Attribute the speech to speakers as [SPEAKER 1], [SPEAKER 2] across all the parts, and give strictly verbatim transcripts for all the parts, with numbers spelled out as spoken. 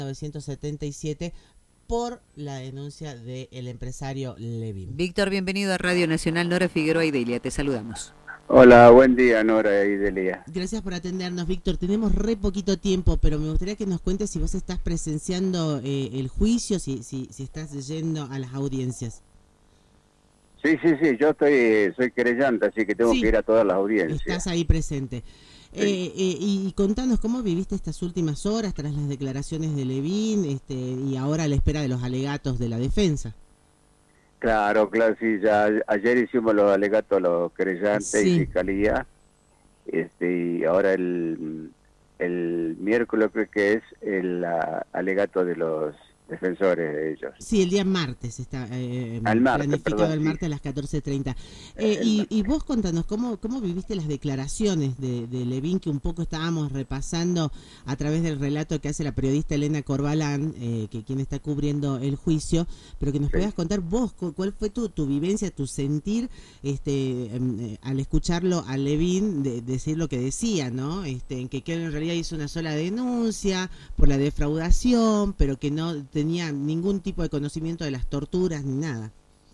[SPEAKER 1] mil novecientos setenta y siete por la denuncia del empresario Levin.
[SPEAKER 2] Víctor, bienvenido a Radio Nacional. Nora Figueroa y Delia, te saludamos.
[SPEAKER 3] Hola, buen día, Nora y Delia.
[SPEAKER 1] Gracias por atendernos, Víctor. Tenemos re poquito tiempo, pero me gustaría que nos cuentes si vos estás presenciando eh, el juicio, si, si, si estás yendo a las audiencias.
[SPEAKER 3] Sí, sí, sí, yo estoy, soy querellante, así que tengo
[SPEAKER 1] Sí,
[SPEAKER 3] que ir a todas las audiencias.
[SPEAKER 1] Estás ahí presente.
[SPEAKER 3] Sí.
[SPEAKER 1] Eh, eh, y contanos cómo viviste estas últimas horas tras las declaraciones de Levin este, y ahora a la espera de los alegatos de la defensa.
[SPEAKER 3] Claro, claro, sí, ya ayer hicimos los alegatos a los querellantes
[SPEAKER 1] Sí.
[SPEAKER 3] y fiscalía, este, y ahora el, el miércoles creo que es el uh, alegato de los defensores de ellos.
[SPEAKER 1] Sí, el día martes está eh,
[SPEAKER 3] Al martes,
[SPEAKER 1] planificado
[SPEAKER 3] perdón,
[SPEAKER 1] el
[SPEAKER 3] sí.
[SPEAKER 1] martes a las catorce treinta. Eh,
[SPEAKER 3] El
[SPEAKER 1] y,
[SPEAKER 3] martes.
[SPEAKER 1] y vos contanos, ¿cómo, cómo viviste las declaraciones de, de Levin, que un poco estábamos repasando a través del relato que hace la periodista Elena Corbalán, eh, que quien está cubriendo el juicio, pero que nos
[SPEAKER 3] Sí.
[SPEAKER 1] puedas contar vos cu- cuál fue tu, tu vivencia, tu sentir este, eh, al escucharlo a Levin de, decir lo que decía, ¿no? Este, en que, que él en realidad hizo una sola denuncia por la defraudación, pero que no tenía ningún tipo de conocimiento de las torturas ni nada.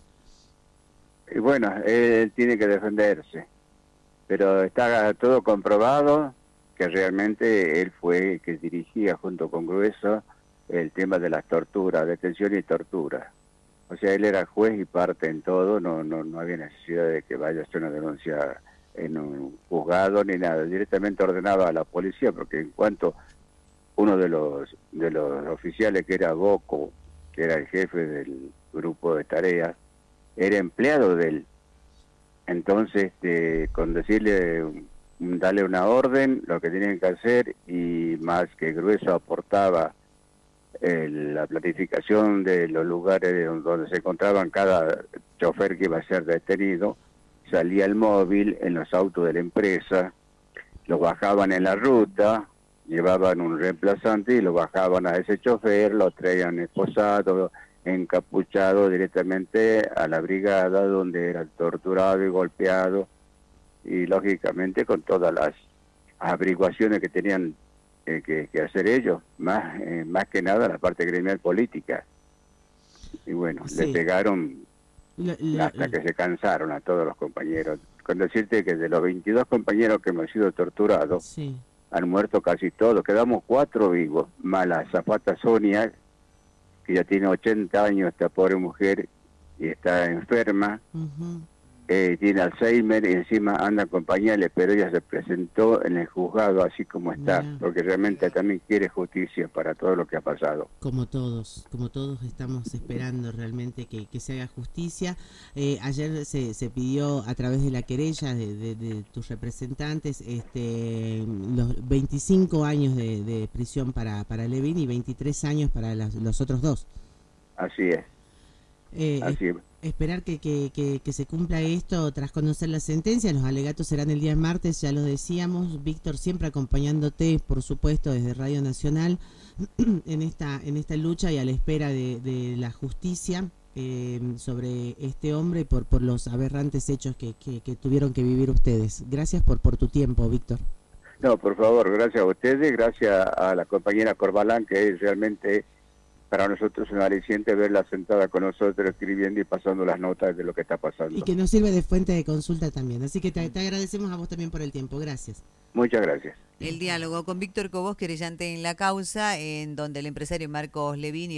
[SPEAKER 3] Y bueno, él tiene que defenderse, pero está todo comprobado que realmente él fue el que dirigía junto con Grueso el tema de las torturas, detención y tortura. O sea, él era juez y parte en todo, no no no había necesidad de que vaya a hacer una denuncia en un juzgado ni nada, directamente ordenaba a la policía, porque en cuanto uno de los de los oficiales que era Boco, que era el jefe del grupo de tareas, era empleado de él. Entonces, este, con decirle, darle una orden, lo que tenían que hacer, y más que Grueso aportaba eh, la planificación de los lugares donde se encontraban cada chofer que iba a ser detenido, salía el móvil en los autos de la empresa, lo bajaban en la ruta, llevaban un reemplazante y lo bajaban a ese chofer, lo traían esposado, encapuchado directamente a la brigada donde era torturado y golpeado, y lógicamente con todas las averiguaciones que tenían eh, que, que hacer ellos, más, eh, más que nada la parte gremial política. Y bueno,
[SPEAKER 1] Sí.
[SPEAKER 3] le pegaron
[SPEAKER 1] Lo- lo-
[SPEAKER 3] hasta que se cansaron a todos los compañeros. Con decirte que de los veintidós compañeros que hemos sido torturados,
[SPEAKER 1] sí.
[SPEAKER 3] han muerto casi todos, quedamos cuatro vivos, más la azafata Sonia, que ya tiene ochenta años, esta pobre mujer, y está enferma,
[SPEAKER 1] Uh-huh.
[SPEAKER 3] eh, tiene Alzheimer y encima anda con pañales, pero ella se presentó en el juzgado así como está,
[SPEAKER 1] Mirá.
[SPEAKER 3] porque realmente también quiere justicia para todo lo que ha pasado.
[SPEAKER 1] Como todos, como todos estamos esperando realmente que, que se haga justicia. Eh, ayer se, se pidió a través de la querella de, de, de tus representantes este, los veinticinco años de, de prisión para, para Levin y veintitrés años para las, los otros dos.
[SPEAKER 3] Así es,
[SPEAKER 1] Eh,
[SPEAKER 3] así es.
[SPEAKER 1] Esperar que, que, que, que se cumpla esto tras conocer la sentencia. Los alegatos serán el día martes, ya lo decíamos. Víctor, siempre acompañándote, por supuesto, desde Radio Nacional en esta en esta lucha y a la espera de, de la justicia eh, sobre este hombre y por, por los aberrantes hechos que, que, que tuvieron que vivir ustedes. Gracias por, por tu tiempo, Víctor.
[SPEAKER 3] No, por favor, gracias a ustedes, gracias a la compañera Corbalán, que es realmente para nosotros un aliciente verla sentada con nosotros escribiendo y pasando las notas de lo que está pasando.
[SPEAKER 1] Y que nos sirve de fuente de consulta también. Así que te, te agradecemos a vos también por el tiempo. Gracias.
[SPEAKER 3] Muchas gracias.
[SPEAKER 2] El diálogo con Víctor Cobos, querellante en la causa, en donde el empresario Marcos Levin y